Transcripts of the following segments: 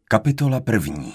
Kapitola 1.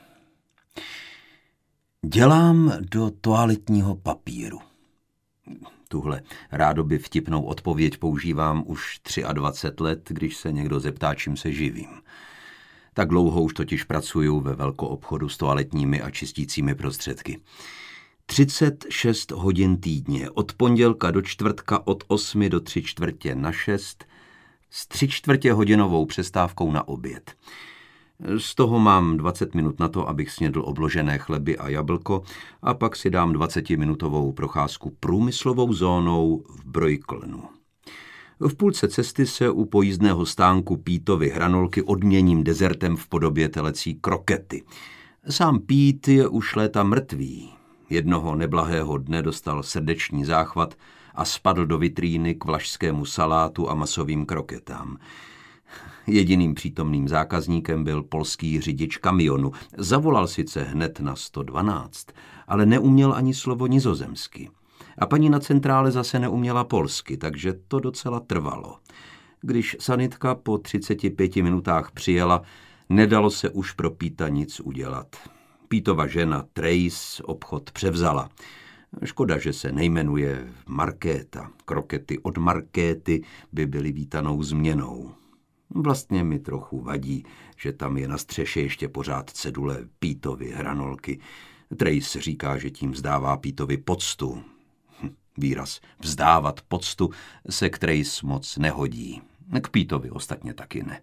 Dělám do toaletního papíru. Tuhle rádoby vtipnou odpověď používám už 23 let, když se někdo zeptá, čím se živím. Tak dlouho už totiž pracuju ve velkoobchodu s toaletními a čistícími prostředky. 36 hodin týdně, od pondělka do čtvrtka od 8 do 3/4 s 3/4 hodinovou přestávkou na oběd. Z toho mám 20 minut na to, abych snědl obložené chleby a jablko a pak si dám 20minutovou procházku průmyslovou zónou v Brojklnu. V půlce cesty se u pojízdného stánku Pítovy hranolky odměním dezertem v podobě telecí krokety. Sám Pít je už léta mrtvý. Jednoho neblahého dne dostal srdeční záchvat a spadl do vitríny k vlašskému salátu a masovým kroketám. Jediným přítomným zákazníkem byl polský řidič kamionu. Zavolal sice hned na 112, ale neuměl ani slovo nizozemsky. A paní na centrále zase neuměla polsky, takže to docela trvalo. Když sanitka po 35 minutách přijela, nedalo se už pro Píta nic udělat. Pítova žena Trace obchod převzala. Škoda, že se nejmenuje Markéta. Krokety od Markéty by byly vítanou změnou. Vlastně mi trochu vadí, že tam je na střeše ještě pořád cedule Pítovy hranolky. Trace říká, že tím vzdává Pítovi poctu. Výraz vzdávat poctu se k Trace moc nehodí. K Pítovi ostatně taky ne.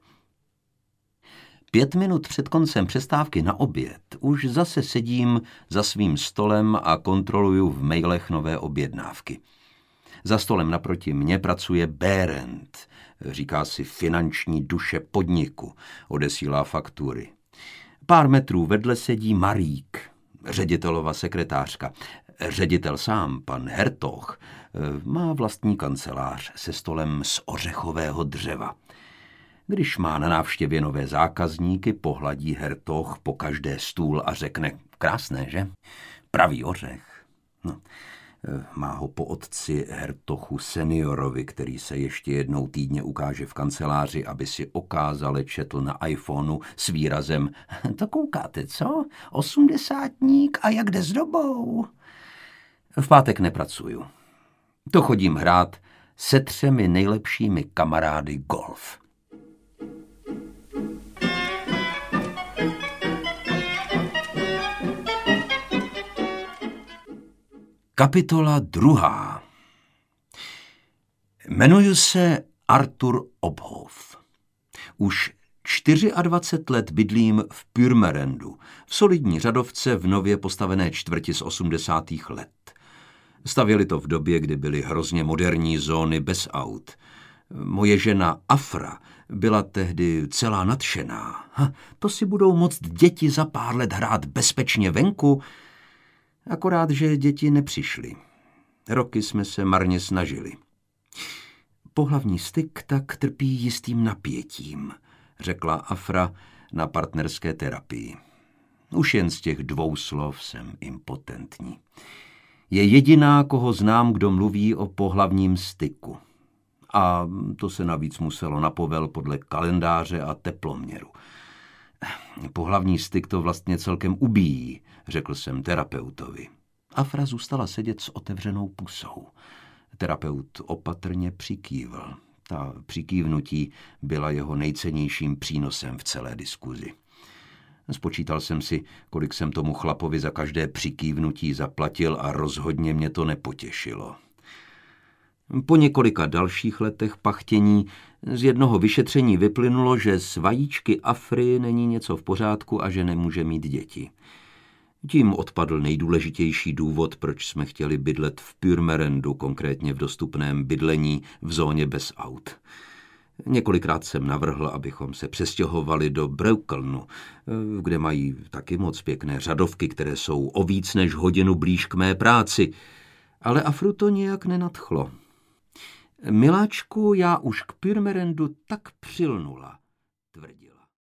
5 minut před koncem přestávky na oběd už zase sedím za svým stolem a kontroluju v mailech nové objednávky. Za stolem naproti mně pracuje Berend, říká si finanční duše podniku, odesílá faktury. Pár metrů vedle sedí Marík, ředitelova sekretářka. Ředitel sám, pan Hertog, má vlastní kancelář se stolem z ořechového dřeva. Když má na návštěvě nové zákazníky, pohladí Hertog po každé stůl a řekne: krásné, že? Pravý ořech. No. Má ho po otci Hertochu seniorovi, který se ještě jednou týdně ukáže v kanceláři, aby si okázale četl na iPhoneu s výrazem: to koukáte, co? 80tník a jak jde s dobou? V pátek nepracuju. To chodím hrát se 3 nejlepšími kamarády golf. Kapitola 2. Jmenuji se Artur Obhof. Už 24 let bydlím v Purmerendu, v solidní řadovce v nově postavené čtvrti z 80. let. Stavěli to v době, kdy byly hrozně moderní zóny bez aut. Moje žena Afra byla tehdy celá nadšená. To si budou moct děti za pár let hrát bezpečně venku. Akorát, že děti nepřišly. Roky jsme se marně snažili. Pohlavní styk tak trpí jistým napětím, řekla Afra na partnerské terapii. Už jen z těch 2 slov jsem impotentní. Je jediná, koho znám, kdo mluví o pohlavním styku. A to se navíc muselo na povel podle kalendáře a teploměru. Pohlavní styk to vlastně celkem ubíjí, řekl jsem terapeutovi. Afra zůstala sedět s otevřenou pusou. Terapeut opatrně přikývl. Ta přikývnutí byla jeho nejcennějším přínosem v celé diskuzi. Spočítal jsem si, kolik jsem tomu chlapovi za každé přikývnutí zaplatil a rozhodně mě to nepotěšilo. Po několika dalších letech pachtění z jednoho vyšetření vyplynulo, že s vajíčky Afry není něco v pořádku a že nemůže mít děti. Tím odpadl nejdůležitější důvod, proč jsme chtěli bydlet v Purmerendu, konkrétně v dostupném bydlení v zóně bez aut. Několikrát jsem navrhl, abychom se přestěhovali do Brojklnu, kde mají taky moc pěkné řadovky, které jsou o víc než hodinu blíž k mé práci, ale Afru to nijak nenadchlo. Miláčku, já už k Purmerendu tak přilnula, tvrdí.